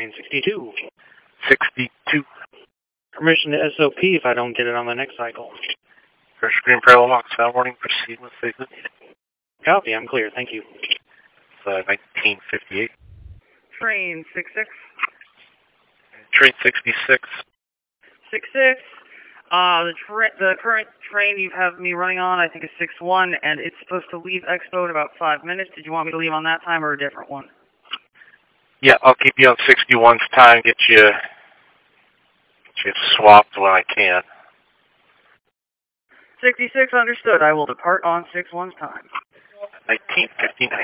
train 62. 62. Permission to SOP if I don't get it on the next cycle. First screen parallel walk, sound warning, proceed with signal. Copy, I'm clear, thank you. 1958. Train 66. Train 66. 66. The current train you have me running on, I think, is 61, and it's supposed to leave Expo in about 5 minutes. Did you want me to leave on that time or a different one? Yeah, I'll keep you on 61's time, get you swapped when I can. 66, understood. I will depart on 61's time. 1959.